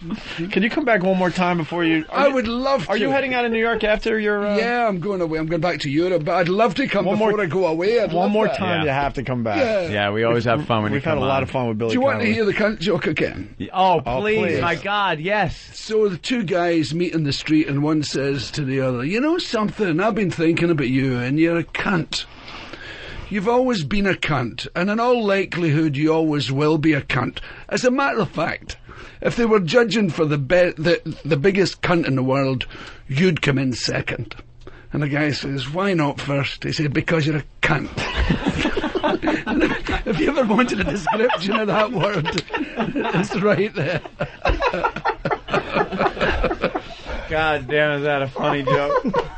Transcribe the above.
Can you come back one more time before you... I would love to. Are you heading out of New York after your... Yeah, I'm going away. I'm going back to Europe, but I'd love to come before I go away. One more time you have to come back. Yeah, we always have fun when you come on. We've had a lot of fun with Billy Do you want to Connolly. hear the cunt joke again? Oh, please, my God, yes. So the two guys meet in the street and one says to the other, you know something, I've been thinking about you and you're a cunt. You've always been a cunt, and in all likelihood you always will be a cunt. As a matter of fact, if they were judging for the biggest cunt in the world, you'd come in second. And the guy says, why not first? He said, because you're a cunt. If you ever wanted a description of that word, it's right there. God damn, is that a funny joke?